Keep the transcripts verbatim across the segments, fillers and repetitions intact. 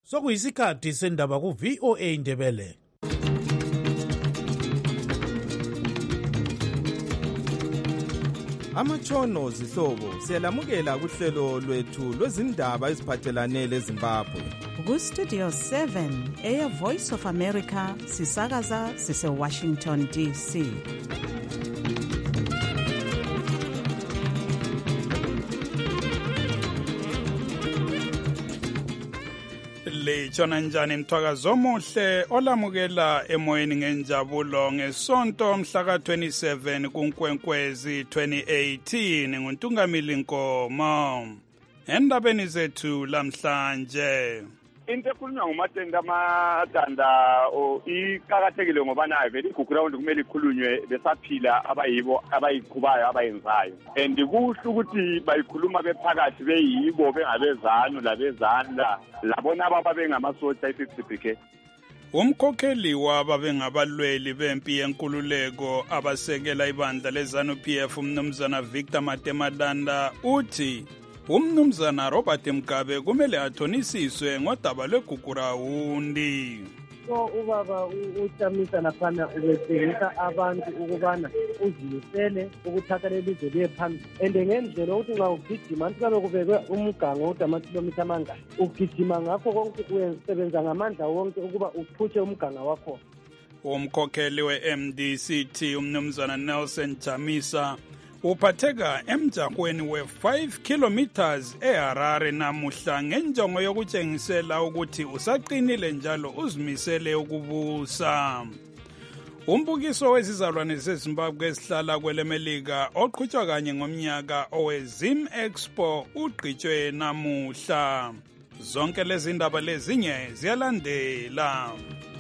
sokuyisikhathi sendaba ku-V O A Indebele. Amatshono zihlobo siyalamukela kuhlelo lwethu lwezindaba eziphathelane leZimbabwe. Ku-Studio seven, Air Voice of America, sisakaza sise-Washington D C. Litshona njani mthwakazo omuhle olamukela emoyeni ngenjabulo ngesonto mhla ka twenty-seven kuNkwenkwezi twenty eighteen nguNtungamili Nkomo. Endabeni zethu lamhlanje into ekhulunywa ngumatenda amadanda iqakathekile ngoba nayo vele igugrawundi kumele ikhulunywe besaphila abayibo abayiqhubayo abayenzayo, and kuhle ukuthi bayikhuluma bephakathi beyibo bengabezanu labezandla labona ababa bengamasotsha i-certificate. Umkhokheli waba bengabalweli bempi yenkululeko abasekela ibandla leZanu-P F umnumzana Victor Matemadanda uthi umnumzana Robert Mugabe kumele athonisiswe ngodaba lwegugurawundi. So ubaba uTamisa laphana ubesengisa abantu ukubana uzimisele ukuthatha lelizwe liye phambili, and ngendlela ukuthi nxa ugijima anti kabe kubekwe umgango ukuthi amakhilomitha amangaki ugijima ngakho konke usebenza ngamandla wonke ukuba uphutshe umganga wakho. Umkhokheli we-M D C T umnumzana Nelson Chamisa uphatheka emjahweni we-five kilometers eHarare namuhla ngenjongo yokutshengisela ukuthi usaqinile njalo uzimisele ukubusa. Umbukiso wezizalwane zeZimbabwe esihlala kwelemelika oqhutshwa kanye ngomnyaka owe-Zim Expo ugqitshwe namuhla. Zonke lezi ndaba lezinye ziyalandela.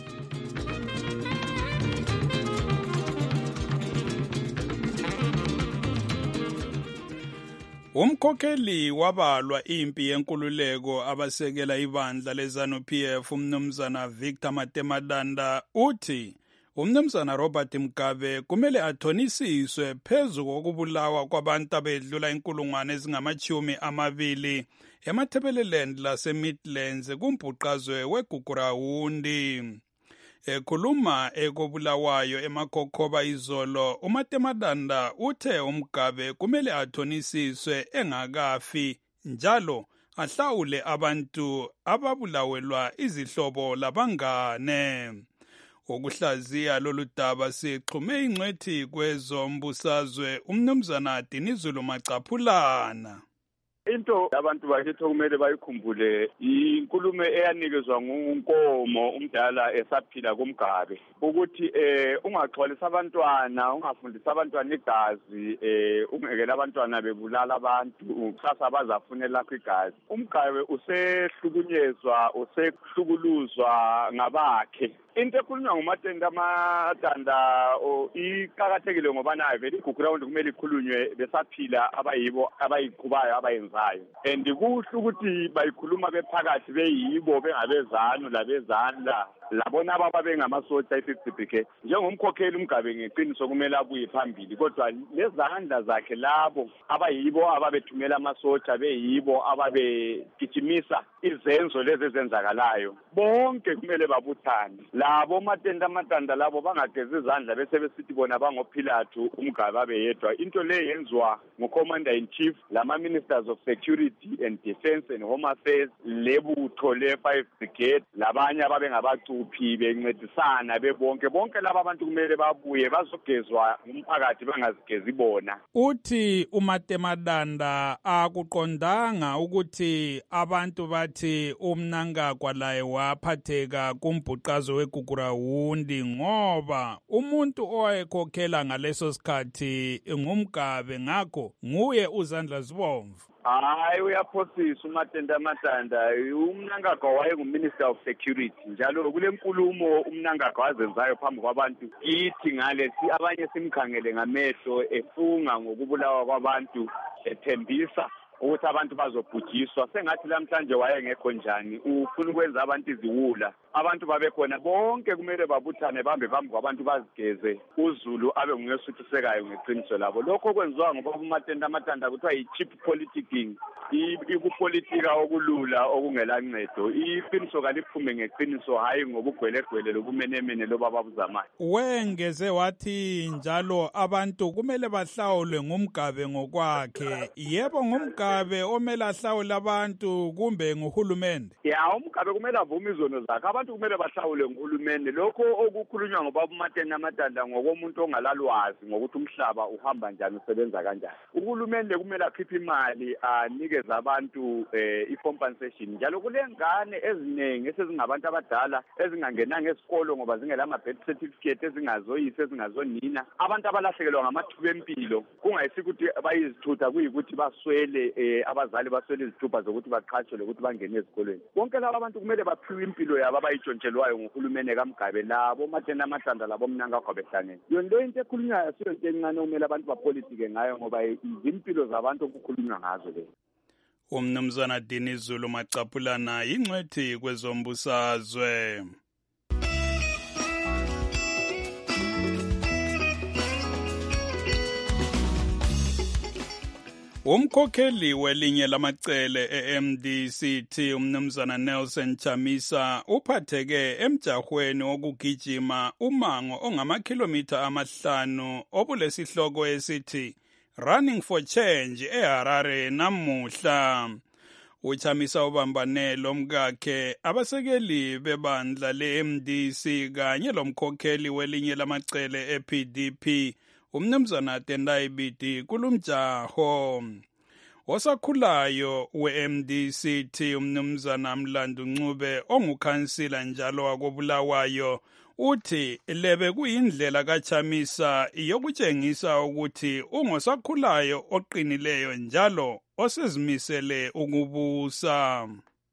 Umkhokheli wabalwa impi yenkululeko abasekela ibandla leZanu-P F umnumzana Victor Matemadanda uthi umnumzana Robert Mugabe kumele athonisiswe phezu kokubulawa kwabantu abedlula inkulungwane ezingamachumi amabili eMatabeleland lase-Midlands kumbhuqazwe wegugurawundi. Ekhuluma ekobulawayo emakhokhoba izolo, uMatemadanda uthe uMugabe kumele athonisiswe engakafi njalo ahlawule abantu ababulawelwa izihlobo labangane. Ukuhlaziya lolu daba sixhume ingcwethi kwezombusazwe umnumzana Dinizulu Macaphulana. Into abantu bakithi kumele bayikhumbule inkulumo eyanikezwa nguNkomo umdala esaphila kuMgabe ukuthi eh ungaxolisa abantwana, ungafundisa abantwana igazi, eh ungekela abantwana bebulala abantu kusasa bazafunela lakho igazi. uMgabe usehlukunyezwa, usehlukuluzwa ngabakhe. Into ekhulunywa ngumatenda amadanda iqakathekile ngoba nayo vele igugrawundi kumele ikhulunywe besaphila abayibo abayiqhubayo abayenzayo, and kuhle ukuthi bayikhuluma bephakathi beyibo bengabezanu labezandla labona ababa bengamasotsha i-certificate. Njengomkhokheli uMgabe ngeqiniso kumele abuye phambili, kodwa lezandla zakhe labo abayibo ababethumela amasotsha beyibo ababegijimisa izenzo lezi ezenzakalayo bonke kumele babuthane. Labo matenda amadanda labo bangageza izandla bese besithi bona bangoPhilathu uMgabe abeyedwa. Into le yenziwa nguCommander in Chief, lama Ministers of Security and Defence and Home Affairs, lebutho le-five Brigade labanye ababe ngabacuphi bencedisana bebonke bonke laba abantu kumele babuye bazogezwa umphakathi bangazigezi bona. Uthi uMatemadanda akuqondanga ukuthi abantu bathi uMnangagwa laye waphatheka kumbhuqazo wegugurawundi ngoba umuntu owayekhokhela ngaleso sikhathi nguMgabe, ngakho nguye uZandla Zibomvu. Hayi, uyaphosisa uMatenda amadanda. uMnangagwa wayenguMinister of Security njalo kule nkulumo uMnangagwa wazenzayo phambi kwabantu kithi ngale si abanye simkhangele ngamehlo efunga ngokubulawa kwabantu ethembisa ukuthi abantu bazobhujiswa. Sengathi namhlanje wayengekho njani, ufuna ukwenza abantu iziwula. Abantu babekhona bonke kumele babuthane bambe phambi kwabantu bazigeze, uZulu abe nguyesuthisekayo ngeqiniso labo. Lokho kwenziwa ngoba uMatenda Matanda kuthiwa yi-cheap politicking, ikupolitika okulula okungela ncedo. Iqiniso kaliphume ngeqiniso, hayi ngobugwelegwele lobumenemene loba babuzamayo. Wengeze wathi njalo abantu kumele bahlawulwe ngumgabe ngokwakhe. Yebo, ngumgabe omele ahlawule abantu kumbe nguhulumende? Ya, umgabe kumele avume izono zakhe. Abantu kumele bahlawule nguhulumende. Lokho okukhulunywa ngobaba uMatenda Matanda ngokomuntu ongalalwazi ngokuthi umhlaba uhamba njani, usebenza kanjani. Uhulumende kumele akhiphe imali anikeze abantu eh, i-compensation. Njalo kulengane eziningi esezingabantu abadala ezingangenanga esikolo ngoba zingela ama-birth certificate, ezingazoyise, ezingazonina. Abantu abalahlekelwa ngamathuba empilo, kungayisikuthi bayizithutha, kuyikuthi baswele eh, abazali baswele izithupha zokuthi baqhatshwe lokuthi bangene ezikolweni. Bonke laba abantu kumele baphiwe impilo yabo abayitshontshelwayo nguhulumende kaMgabe, labo Matenda Matanda labo Mnangagwa behlangene. Yonke into ekhulunywayo asiyonto encane okumele abantu bapolitike ngayo ngoba izimpilo zabantu okukhulunywa ngazo le. Umnumzana Dini Zulu Macaphulana yingcwethi kwezombusazwe. Umkhokheli welinye lamacele e-M D C T umnumzana Nelson Chamisa uphatheke emjahweni wokugijima umango ongamakhilomitha amahlanu obulesihloko esithi Running for Change eHarare namuhla. Uchamisa ubambane lomkakhe abasekeli bebandla le-M D C kanye lomkhokheli welinye lamacele e-P D P umnumzana Tendai Biti kulumjaho. Osakhulayo we-M D C T umnumzana Mlandu Ncube ongukhansila njalo wakobulawayo uthi lebe kuyindlela kaChamisa yokutshengisa ukuthi ungosakhulayo oqinileyo njalo osezimisele ukubusa.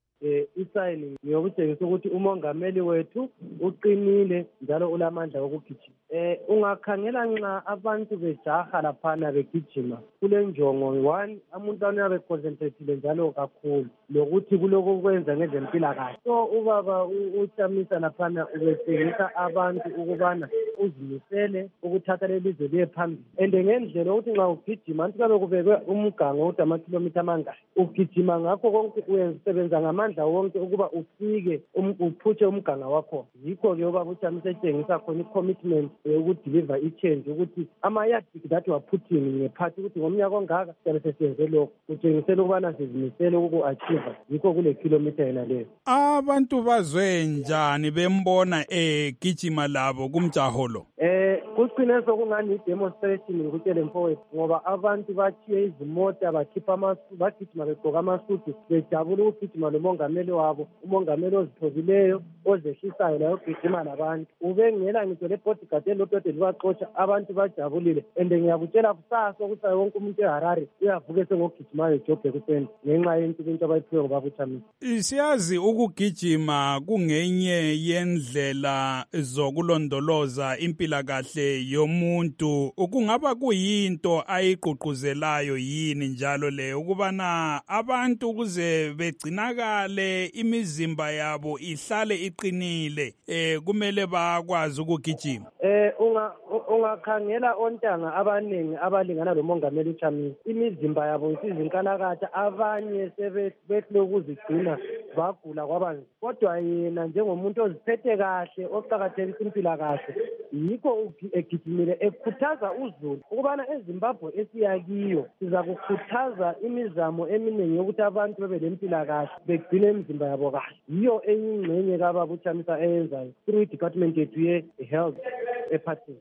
Eh isayini ngiyokutshengisa ukuthi umongameli wethu uqinile njalo ulamandla okugijima. Eh ungakhangela nxa abantu bejaha laphana begijima kule njongo one, umuntu anabe concentrated njalo kakhulu lokuthi kuloko kwenza ngezempilakahle. So ubaba uChamisa laphana ubetshengisa abantu ukubana uzimisele ukuthatha lelizwe liye phambili. Ende ngendlela ukuthi nxa ugijima anti kabe kubekwe umgango ukuthi amakhilomitha amangaki, ugijima ngakho konke uyenza ngamandla wonke ukuba ufike uphutshe umganga wakho. Yikho ke ubaba uChamisa etshengisa khona i-commitment ukudeliver i-change ukuthi ama-yardstick that were put in ngephathi ukuthi ngomnyaka ongaka siyabe sesiyenze lokho, kutshengisela ukubana sizimisele uku-achieve. Yikho kule kilomitha yena leyo. Abantu bazwe njani bembona egijima labo kumjaho lo? Eh kuqine sokungani i-demonstration ngikutshele mfowethu ngoba abantu bathiye izimota bakhipha amasuku bagijima begqoka amasudu bejabula ukugijima lomongameli wabo, umongameli ozithobileyo ozehlisayo layo ugijima labantu. Ubengela ngitsho le bodyguard elodwa libaxotsha abantu bajabulile. Ende ngiyakutshela kusasa ukuthi wonke umuntu eHarare uyavuka sengogijimayo ejobhe kuseni ngenxa yento into abayiphiwe ngobaba uChamisa. Siyazi ukugijima kungenye yendlela zokulondoloza impilakahle yomuntu. Kungaba kuyinto ayiqhuquzelayo yini njalo le ukubana abantu kuze begcinakale imizimba yabo ihlale iqinile eh kumele bakwazi ukugijima? Eh unga ungakhangela ontanga abaningi abalingana lomongameli uChamisa, imizimba yabo isizinkalakatha, abanye sebethe ukuzigcina bagula kwabanzi. Kodwa yena njengomuntu oziphethe kahle oqhakathekisa impilakahle, yikho egijimile ekhuthaza uZulu ukubana eZimbabwe esiyakiyo siza kukhuthaza imizamo eminingi yokuthi abantu bebe lempilakahle begcine imizimba yabo kahle. Yiyo eyingxenye kababa uChamisa eyenzayo through i-department yethu ye-health ephathini.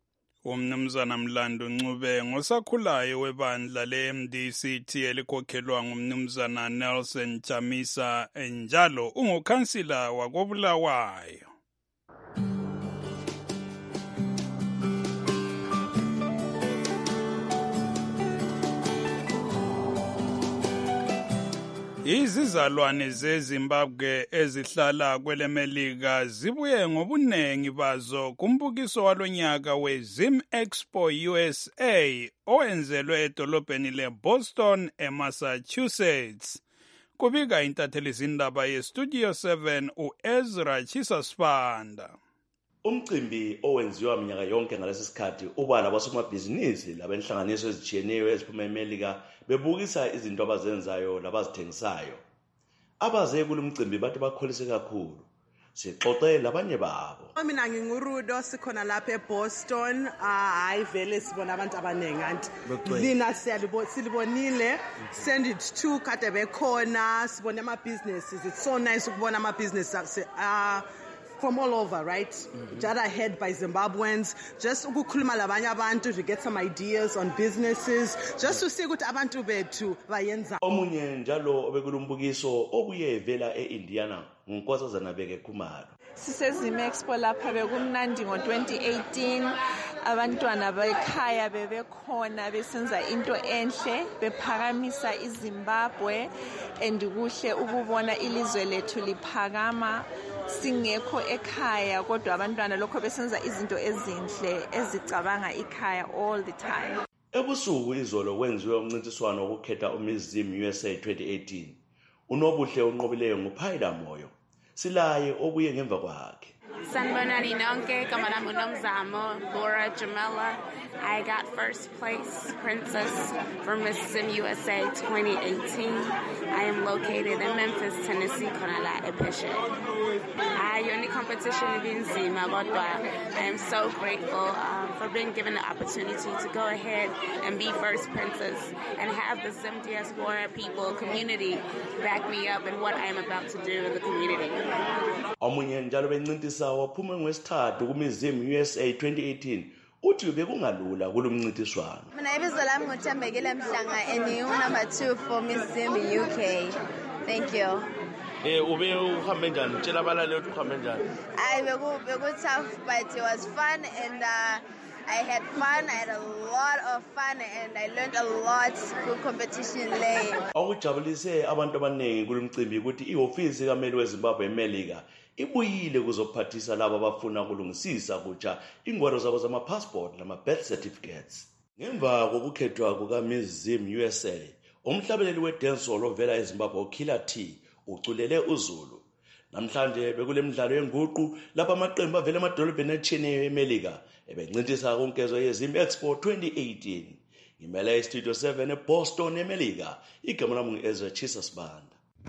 Umnumzana Mlandu Ncube ngosakhulayo webandla le-M D C T elikhokhelwa ngumnumzana Nelson Chamisa njalo ungukhansila wakobulawayo. Izizalwane zeZimbabwe ezihlala kwelemelika zibuye ngobunengi bazo kumbukiso walonyaka we-Zim Expo U S A owenzelwe edolobheni leBoston eMassachusetts. Kubika intatheli zindaba yeStudio seven uEzra Chisasipanda. Umcimbi owenziwa minyaka yonke ngalesi sikhathi uba labasomabhizinisi labenhlanganiso ezijiyeneyo eziphuma eMelika bebukisa izinto abazenzayo labazithengisayo. Abaze kulumcimbi bathi bakholise kakhulu. Sixoxe labanye babo. Mina ngingurudo sikhona lapha eBoston. Hayi vele sibona abantu abanengi anti lina silibonile send it to kade bekhona sibona ama businesses. It's so nice ukubona ama businesses uh from all over, right? Mm-hmm. Jada head by Zimbabweans. Just ukukhuluma labanye abantu to get some ideas on businesses. Just to see ukuthi abantu bethu bayenza. Omunye njalo obekulumbukiso obuye vela eIndiana ngunkosazana Beke Khumalo. Sisezim Expo lapha bekumnandi ngo twenty eighteen. Abantwana bekhaya bebekhona besenza into enhle bephakamisa iZimbabwe and kuhle ukubona ilizwe lethu liphakama. Singekho ekhaya kodwa abantwana lokho besenza izinto ezinhle ezicabanga ikhaya all the time. Ebusuku izolo kwenziwe umncintiswano wokukhetha uMiss Zim U S A twenty eighteen. Unobuhle onqobileyo nguPhayila Moyo. Silaye obuye ngemva kwakhe. Sanibonani nonke, gama lami uNomzamo Laura Jamela. I got first place princess for Miss Zim U S A twenty eighteen. I am located in Memphis, Tennessee, khona la ePheshe. I yoni competition ibinzima kodwa I am so grateful um, for being given the opportunity to go ahead and be first princess and have the Zim diaspora people community back me up in what I am about to do in the community. Omunye njalo bencintisa waphuma ngwesithathu kuMiss Zim U S A twenty eighteen. Uthi bekungalula kulomncintiswano. Mina ibizo lami nguThembekile Mhlanga and you number two for Miss Zim U K. Thank you. Eh ube uhambe njani? Tshela abalaleli ukuthi uhambe njani? I beku beku tough but it was fun and uh, I had fun. I had a lot of fun and I learned a lot through competition lay. Okujabulise abantu abaningi kulomcimbi ukuthi ihofisi kaMeli weZimbabwe eMelika ibuyile kuzophathisa labo abafuna ukulungisisa kutsha ingwalo zabo zama passport nama birth certificates. Ngemva kokukhethwa kuka Miss Zim U S A, umhlabeleli wedancehall ovela eZimbabwe uKiller T uculele uZulu. Namhlanje bekulemidlalo yenguqu lapha amaqembu avela emadolobheni atshiyeneyo eMelika ebencintisa konkezo yeZim Expo twenty eighteen. Ngimele iStudio seven eBoston eMelika. Igama lami nguEzra Chisasipanda.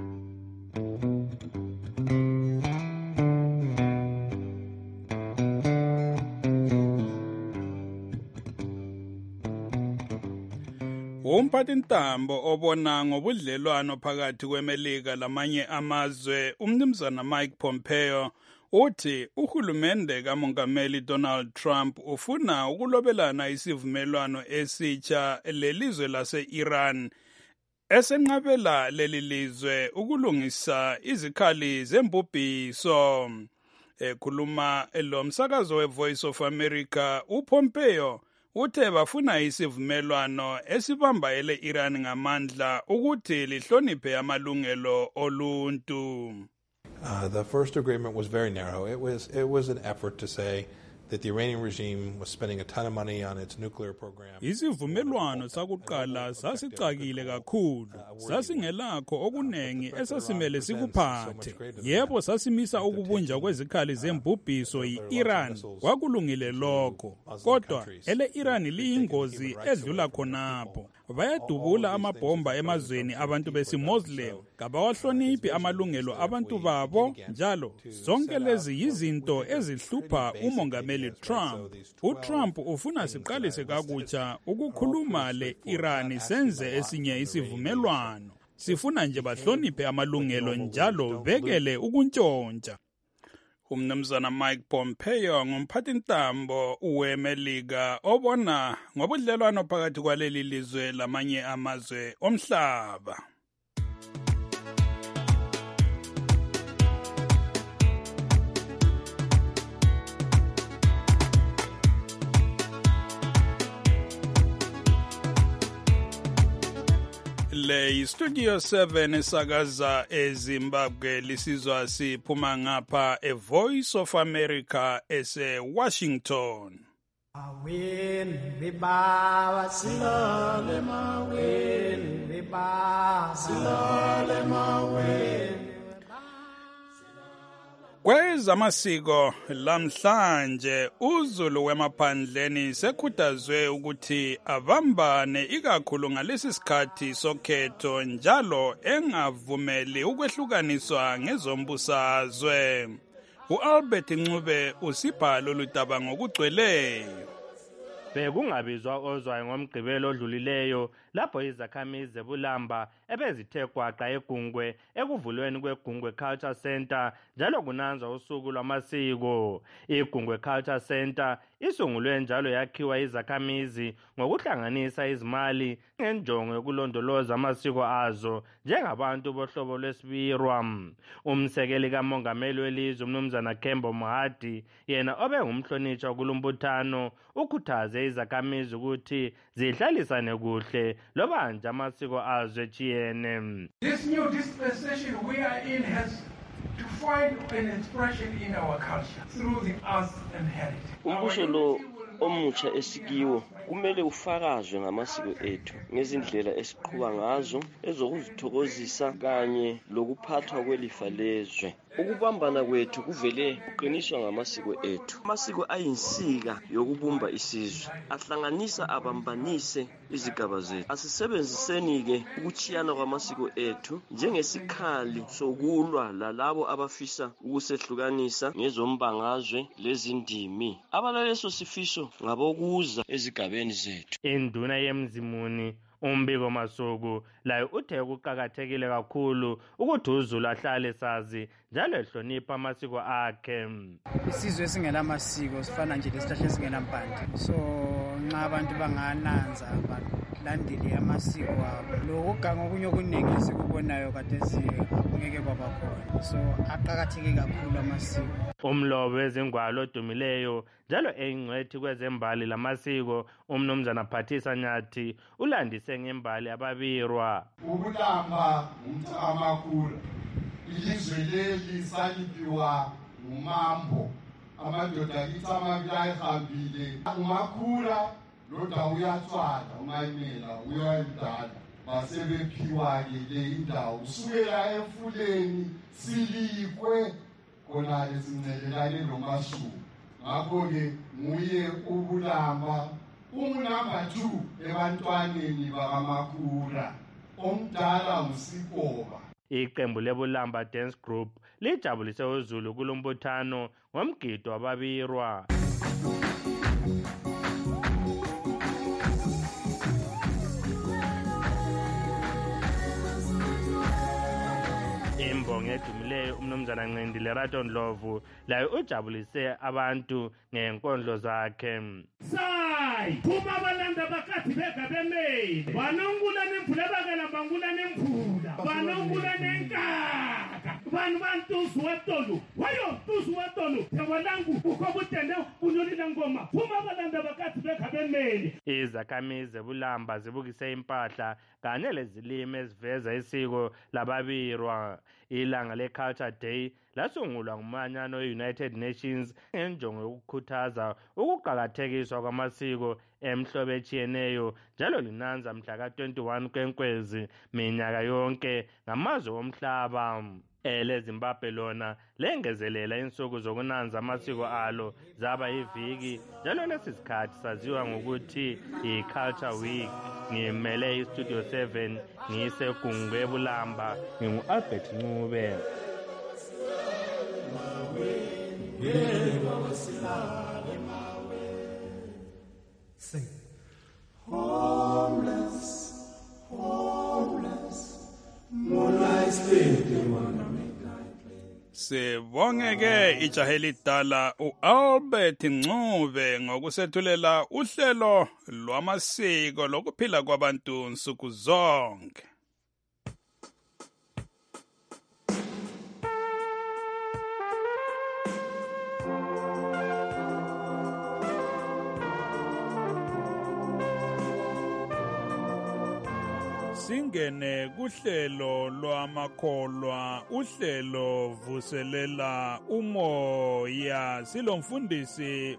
Umphathintambo obona ngobudlelwano phakathi kweMelika lamanye amazwe umnumzana Mike Pompeo uthi uhulumende kaMongameli Donald Trump ufuna ukulobelana isivumelwano esitsha lelizwe lase-Iran esenqabela leli lizwe ukulungisa izikhali zembubhiso. Ekhuluma lo msakazo weVoice of America, uPompeo uthe bafuna isivumelwano esibamba ele-Iran ngamandla ukuthi lihloniphe amalungelo oluntu. Uh, the first agreement was very narrow. It was it was an effort to say that the Iranian regime was spending a ton of money on its nuclear program. Isivumelwano sakuqala sasicakile kakhulu. Sasingelakho okunengi esasimele sikuphathe. Yebo sasimisa ukubunja kwezikhali zembubhiso yi-Iran. Kwakulungile lokho. Kodwa ele Iran liyingozi edlula khonapho. Bayadubula amabhomba emazweni abantu besiMuslim. Kabawahloniphi amalungelo abantu babo njalo. Zonke lezi yizinto ezihlupha umongameli Trump. UTrump ufuna siqalise kakutsha ukukhuluma le-Iran senze esinye isivumelwano. Sifuna nje bahloniphe amalungelo njalo bekele ukuntshontsha. Umnumzana Mike Pompeo ngumphathintambo weMelika obona ngobudlelwano phakathi kwaleli lizwe lamanye amazwe omhlaba. le Studio seven esakaza eZimbabwe lisizwa siphuma ngapha e Voice of America ese Washington. Mawen beba silale mawen beba silale mawen. Kwezamasiko lamhlanje uZulu wemaphandleni sekhuthazwe ukuthi avambane ikakhulu ngalesi sikhathi sokhetho njalo engavumeli ukwehlukaniswa ngezombusazwe. uAlbert Ncube usibhalo ludaba ngokugcweleyo. Bekungabizwa ozwayo ngomgqibelo odlulileyo lapho izakhamizi zebulamba ebezithe gwaqa egungwe ekuvulweni kwegungwe Culture Center njalo kunanzwa usuku lwamasiko. Igungwe Culture Center isungulwe njalo yakhiwa izakhamizi ngokuhlanganisa izimali ngenjongo yokulondoloza amasiko azo njengabantu bohlobo lwesibirwa. Umsekeli kamongameli welizwe uMnumzana Kembo Mohadi yena obengumhlonishwa kulumbuthano ukhuthaze izakhamizi ukuthi zihlalisane kuhle loba nje amasiko azo echiyene. This new dispensation we are in has to find an expression in our culture through the arts and heritage. Umbuso lo omutsha esikiwo kumele ufakazwe ngamasiko ethu ngezindlela esiqhuba ngazo ezokuzithokozisa kanye lokuphathwa kwelifa lezwe. Ukubambana kwethu kuvele kuqiniswa ngamasiko ethu. Amasiko ayinsika yokubumba isizwe, ahlanganisa abambanise izigaba zethu. Asisebenziseni-ke ukuchiyana kwamasiko ethu njengesikhali sokulwa lalabo abafisa ukusehlukanisa ngezombangazwe lezindimi. Abalaleso sifiso ngabokuza ezigabeni zethu. Induna yemzimuni umbiko masuku layo uthe kuqhakathekile kakhulu ukuthi uZulu ahlale sazi njalo ehlonipha amasiko akhe. Isizwe singelamasiko sifana nje lesihlahla singenampande, so nxa abantu bangananza balandele amasiko abo lokuganga okunye okuningi esikubonayo kade ngeke kwaba khona, so aqhakatheke kakhulu amasiko. Umlobo wezingwalo odumileyo njalo engcwethi kwezembali lamasiko uMnumzana Phathisa Nyathi ulandise ngembali ababirwa. Ubulamba umthamakhulu ilizwe leli saliphiwa ngumambo, amadoda kithi amabili ayihambile umakhula loda uyathwala umayimela uyayidala basebephiwa-ke le indawo kusukela emfuleni silikwe khona sincedelane nomasuku. Ngakho-ke nguye ubulamba ungunamba two ebantwaneni bakamakhura, omdala nguSikoba. Iqembu lebulamba Dance Group lijabulise uZulu kulombuthano ngomgido wababirwa. Imbongo edumileyo uMnumzana Ncindi Lerato Ndlovu layo ujabulise abantu ngenkondlo zakhe. Sai kuma balanda bakathi begabemeli banongula nemvula bakalamba ngula nemvula banongula nenkaka vanhu vantuzu watolo wayo tuzu watolo tewalangu ukobutende unolila ngoma kuma balanda bakathi begabemeli. Izakhamizi zebulamba zibukise impahla kanye lezilimi eziveza isiko lababirwa. Ilanga le-Culture Day lasungulwa ngumanyano we-United Nations ngenjongo yokukhuthaza ukuqakathekiswa kwamasiko emhlobo etshiyeneyo njalo linanza mhla ka twenty-one Kwenkwezi minyaka yonke ngamazwe omhlaba. EleZimbabwe lona lengezelela insuku zokunanza amasiko alo zaba iviki njalo lesi sikhathi saziwa ngokuthi i-Culture Week. Ngimele iStudio seven ngisegungwe ebulamba ngingu-Albert Ncube. Homeless, homeless, moonlight sleeping. Sibongeke ijaheli dala uAlbert Ncube ngokusethulela uhlelo lwamasiko lokuphila kwabantu nsuku zonke. asingene kuhlelo lwamakholwa uhlelo vuselela umoya silomfundisi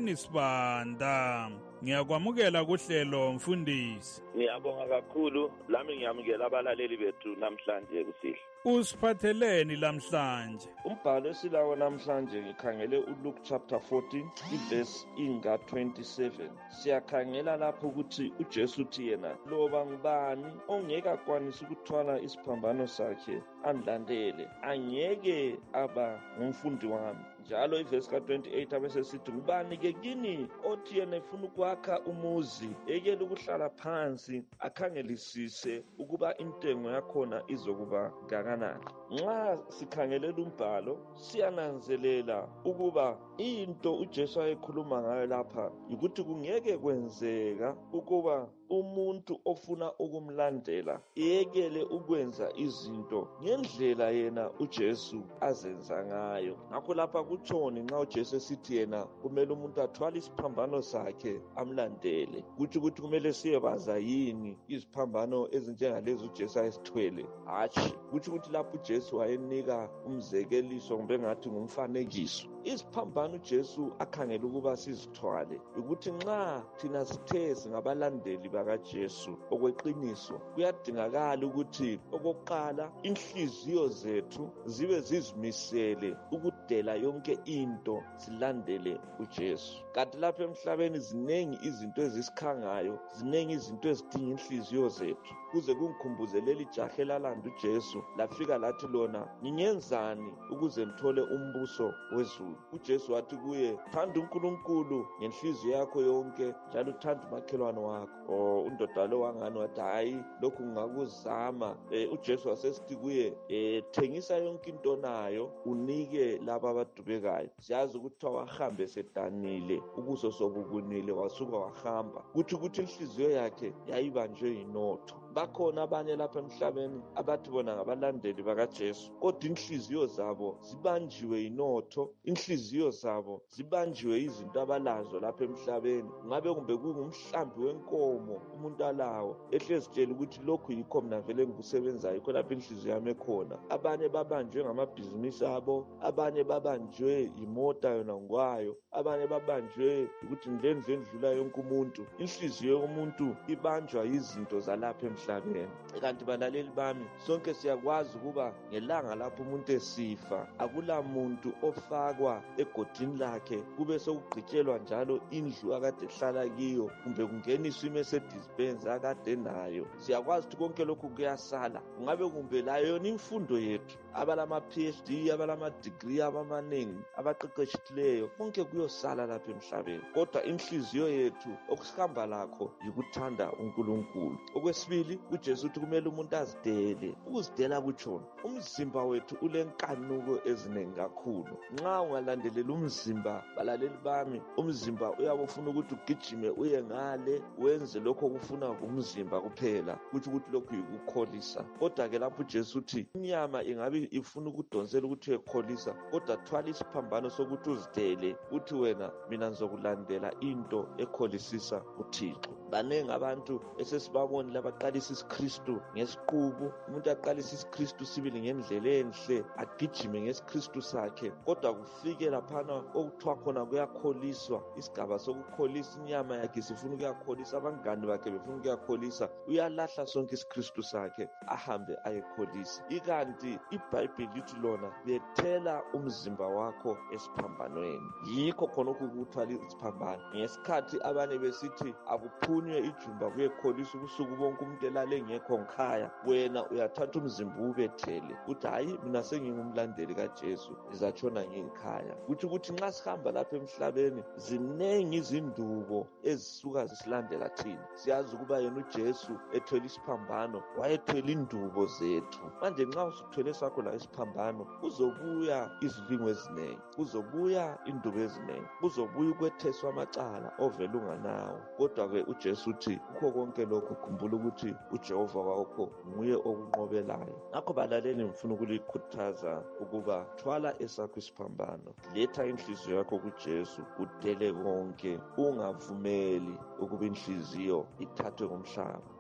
uSenisibanda. Ngiyakwamukela kuhlelo mfundisi. Ngiyabonga kakhulu, lami ngiyamukela abalaleli bethu namhlanje kusihle. Usiphatheleni lamhlanje? Umbhalo esilawo namhlanje ngikhangele uLuke chapter fourteen iverse inga twenty-seven. Siyakhangela lapho ukuthi uJesu uthi yena loba ngubani ongeke akwanise ukuthwala isiphambano sakhe andlandele angeke aba ngumfundi wami. Njalo iverse ka twenty-eight abese sithi ngubani ke kini othi yena efuna ukwakha umuzi ekele ukuhlala phansi akhangelisise ukuba intengo yakhona izokuba kanganani. Nxa sikhangelela umbhalo siyananzelela ukuba into uJesu ayekhuluma ngayo lapha ukuthi kungeke kwenzeka ukuba umuntu ofuna ukumlandela yekele ukwenza izinto ngendlela yena uJesu azenza ngayo. Ngakho lapha kutshoni nxa uJesu esithi yena kumele umuntu athwale isiphambano sakhe amlandele, kuthi ukuthi kumele siyebaza yini iziphambano ezinjengalezi uJesu ayesithwele. Hatshi, kuthi ukuthi lapho uJesu wayenika umzekeliso kumbe ngathi ngumfanekiso. Isiphambano uJesu akhangela ukuba sizithwale ukuthi nxa thina sithe singabalandeli bakaJesu okweqiniso, kuyadingakala ukuthi okokuqala inhliziyo zethu zibe zizimisele ukudela yonke into silandele uJesu. Kanti lapha emhlabeni zinengi izinto ezisikhangayo, zinengi izinto ezidinga inhliziyo zethu. Kuze kungikhumbuze leli jahe elalanda uJesu lafika lathi lona ngingenzani ukuze ngithole umbuso wezulu. uJesu wathi kuye, thanda uNkulunkulu ngenhliziyo yakho yonke njalo uthanda umakhelwane wakho. Oh, undoda lo wangani wathi hayi lokhu ngingakuzama. eh, uJesu wasesithi kuye, eh, thengisa yonke into nayo unike laba abadubekayo. Siyazi ukuthi wahambe sedanile ubuso sobubunile wasuka wahamba. Kuthi ukuthi inhliziyo yakhe yayibanjwe yinotho. Bakhona abanye lapha emhlabeni abathi bona ngabalandeli bakaJesu kodwa inhliziyo zabo zibanjiwe yinotho, inhliziyo zabo zibanjiwe izinto abalazo lapha emhlabeni. Ngabe kumbe kungumhlambi wenkomo umuntu alawo ehlezi tshela ukuthi lokhu yikho mina vele ngikusebenzayo, yikho lapha inhliziyo yami ekhona. Abanye babanjwe ngamabhizinisi abo, abanye babanjwe imota yona ngwayo, abanye babanjwe ukuthi ndlendle ndlula yonke umuntu. Inhliziyo yomuntu ibanjwa izinto zalapha emhlabeni. Kanti balaleli bami, sonke siyakwazi ukuba ngelanga lapho umuntu esifa akula muntu ofakwa egodini lakhe kube sokugqitshelwa njalo indlu akade ehlala kiyo kumbe kungeniswa iMercedes Benz akade nayo. Siyakwazi ukuthi konke lokhu kuyasala. Ngabe kumbe layo yona imfundo yethu, abalama P H D, abalama degree abamanengi abaqeqeshileyo, konke kuyosala lapha emhlabeni. Kodwa inhliziyo yethu okusihamba lakho yikuthanda uNkulunkulu. Okwesibili, uJesu uthi kumele umuntu azidele. Ukuzidela kutshona umzimba wethu ulenkanuko eziningi kakhulu. Nxa ungalandelela umzimba, balaleli bami, umzimba uyabufuna ukuthi ugijime uye ngale wenze lokho okufuna umzimba kuphela, kuthi ukuthi lokhu yikukholisa. Kodwa ke lapho uJesu uthi inyama ingabe ifuna ukudonsela ukuthi uyekholisa, kodwa thwala isiphambano sokuthi uzidele uthi wena mina ngizokulandela into ekholisisa uThixo. Banengi abantu esesibabona labaqalisa isiKristu ngesiqubu, umuntu aqalisa isiKristu sibili ngendlela enhle agijime ngesiKristu sakhe, kodwa kufike laphana okuthiwa khona kuyakholiswa, isigaba sokukholisa inyama yakhe sifuna ukuyakholisa, abangani bakhe befuna ukuyakholisa, uyalahla sonke isiKristu sakhe ahambe ayekholisa. Ikanti iBhayibheli lithi lona bethela umzimba wakho esiphambanweni. Yikho khona ukuthwala isiphambano. Ngesikhathi abanye besithi akuphunywe ijumba kuyekholisa ubusuku bonke umuntu elale ngekho ngikhaya, wena uyathatha umzimba ubethele uthi hayi mina sengingumlandeli kaJesu ngizatshona ngikhaya. Kuthi ukuthi nxa sihamba lapha emhlabeni zinengi izindubo ezisuka zisilandela thina. Siyazi ukuba yena uJesu ethwele isiphambano wayethwele indubo zethu. Manje nxa usuthwele sakho la isiphambano kuzobuya izilingo ezinengi, kuzobuya indubo ezinengi, kuzobuya ukwetheswa amacala ovela unganawo. Kodwa ke uJesu uthi kukho konke lokho khumbula ukuthi uJehova wakho nguye okunqobelayo. Ngakho balaleli ngifuna ukulikhuthaza ukuba thwala esakho isiphambano, letha inhliziyo yakho kuJesu, udele konke, ungavumeli ukuba inhliziyo ithathwe ngumhlaba.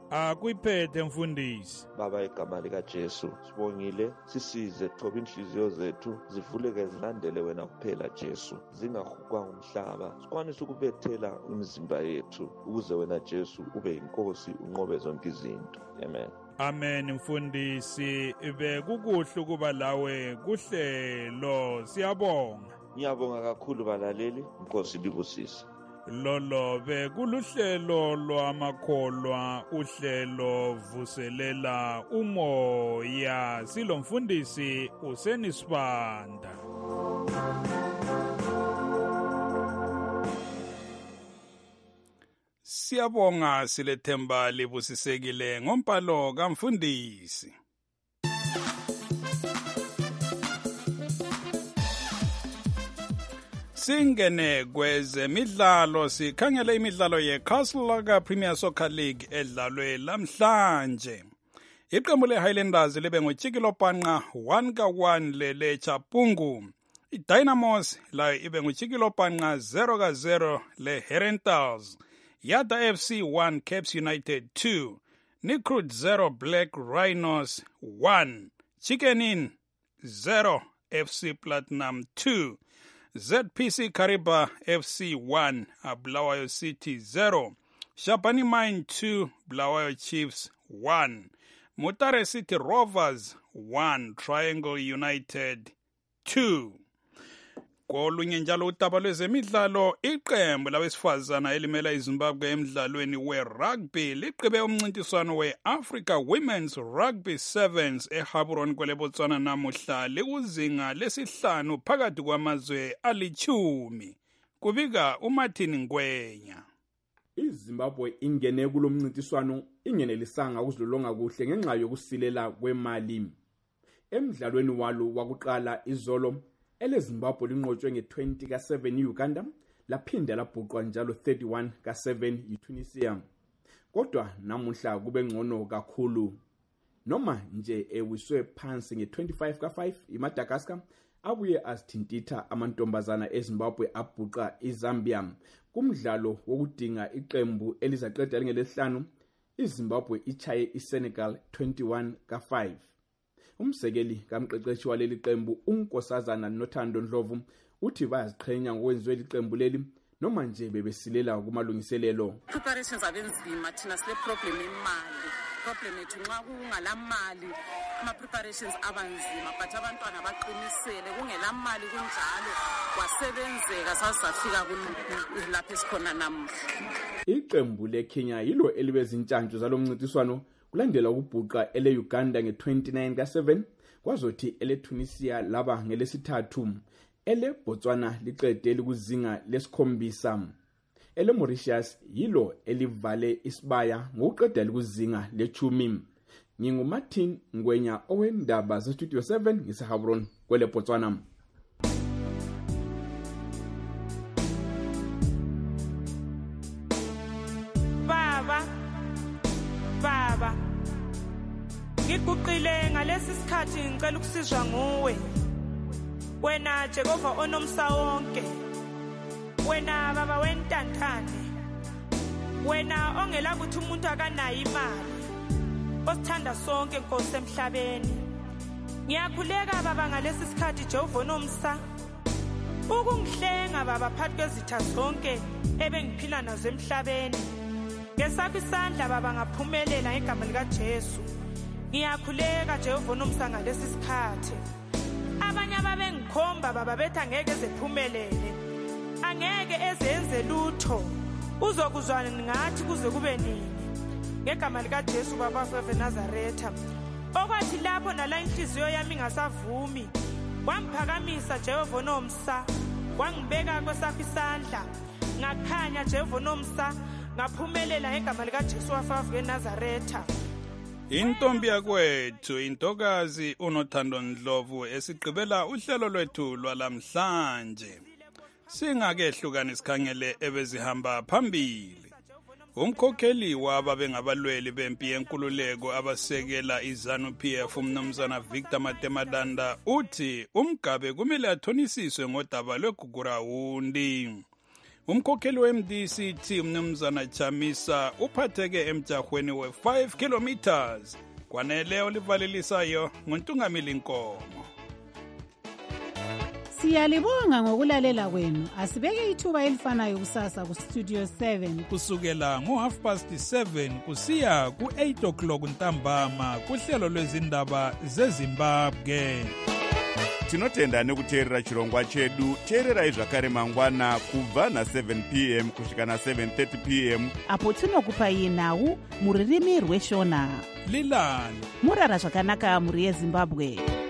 Akuyiphethe mfundisi. Baba, igama likaJesu sibongile, sisize thoba inhliziyo zethu zivuleke zilandele wena kuphela Jesu, zingahukwa ngumhlaba, sikwanise ukubethela imizimba yethu ukuze wena Jesu ube inkosi unqobe zonke izinto. Amen. Amen mfundisi, bekukuhle ukuba lawe kuhlelo, siyabonga. Ngiyabonga kakhulu balaleli, inkosi libusise. Lolo bekuluhlelo lwamakholwa, uhlelo vuselela umoya, silomfundisi usenisibanda. Siyabonga silethemba libusisekile ngompalo kamfundisi. Singene kwezemidlalo, sikhangele imidlalo ye-Castle Premier Soccer League edlalwe lamhlanje. Iqembu le-Highlanders libe ngotshikilo panqa one ka one lele Chapungu. I-Dynamos layo ibe ngotshikilo panqa zero ka zero le-Herentals. Yada F C one, Caps United two. Nikrut zero, Black Rhinos one. Chicken Inn zero, F C Platinum two. Z P C Kariba F C one, Bulawayo City zero. Shabani Mine two, Bulawayo Chiefs one. Mutare City Rovers one, Triangle United two. Kolunye njalo udaba lwezemidlalo, iqembu labesifazana elimela iZimbabwe emidlalweni we-rugby liqhube umncintiswano we-Africa Women's Rugby Sevens eHaburon kwele Botswana namuhla likuzinga lesihlanu phakathi kwamazwe alichumi. Kubika uMartin Ngwenya. iZimbabwe ingene kulomncintiswano ingenelisanga ukuzilolonga kuhle ngenxa yokusilela kwemali. Emidlalweni walo wakuqala izolo eleZimbabwe linqotshwe nge-twenty ka seven iUganda, laphinda labhuqwa njalo thirty-one ka seven iTunisia. Kodwa namuhla kube ngcono kakhulu. Noma nje ewiswe phansi nge-twenty-five ka five iMadagascar, abuye azithintitha amantombazana eZimbabwe abhuqa iZambia. Kumdlalo wokudinga iqembu elizaqeda lingelesihlanu, iZimbabwe ichaye iSenegal twenty-one ka five. Umsekeli kamqeqeshi waleli qembu uNkosazana Nothando Ndlovu uthi bayaziqhenya ngokwenziwe liqembu leli noma nje bebesilela kumalungiselelo. Preparations abenzima, thina sile problem imali. Problem ethu nxa kungalamali ama preparations abanzima, but abantwana baqinisele kungelamali kunjalo wasebenzeka sasafika kulapha esikhona namuhla. Iqembu leKenya yilo elibezintshantshu zalomncintiswano kulandela ukubhuqa ele Uganda nge-twenty-nine ka seven, kwazothi ele Tunisia laba ngelesithathu. Ele Botswana liqede likuzinga lesikhombisa. Ele Mauritius yilo elivale isibaya ngokuqeda likuzinga lechumi. NginguMartin Ngwenya owendaba zeStudio seven ngiseHaburon kwele Botswana. Baba Baba ngiguqile ngalesi sikhathi ngicela ukusizwa nguwe. Wena Jehova onomsa wonke, wena baba wentantane, wena ongela kuthi umuntu akanayo imali, osithanda sonke Nkosi emhlabeni. Ngiyakhuleka baba ngalesi sikhathi Jehova onomsa ukungihlenga baba phakathi kwezitha zonke ebengiphila nazo emhlabeni. Ngesakho isandla baba ngaphumelela ngegama lika Jesu. Ngiyakhuleka Jehova onomsa ngalesi sikhathi. Abanye ababengikhomba baba bethi angeke ezephumelele, angeke ezenze lutho, uzokuzwana ngathi kuze kube nini. Ngegama lika Jesu baba weNazaretha, okwathi lapho nala inhliziyo yami ngasavumi, wangiphakamisa Jehova onomsa, wangibeka kwesakho isandla, ngakhanya Jehova onomsa, ngaphumelela ngegama lika Jesu weNazaretha. Intombi yakwethu intokazi uNothando Ndlovu esigqibela uhlelo lwethu lwalamhlanje. Singake hlukana sikhangele ebezihamba phambili. Umkhokheli wababengabalweli bempi yenkululeko abasekela iZANU-P F umnumzana Victor Matemadanda uthi umgabe kumele athonisiswe ngodaba lweGugurawundi. umkhokheli we-M D C T umnumzana Chamisa uphatheke emjahweni we-five kilometers kwanele olivalelisayo nguntungamili Nkomo. Siyalibonga ngokulalela kwenu. Asibeke ithuba elifanayo kusasa ku Studio seven kusukela ngo half past seven kusiya ku eight o'clock ntambama kuhlelo lwezindaba zeZimbabwe. Tinotenda nekuteerera chirongwa chedu. Teererai zvakare mangwana kubva na seven p m kusvika na seven thirty p m apo tinokupai nhau muririmi rweshona. Lilani murara zvakanaka muri yeZimbabwe.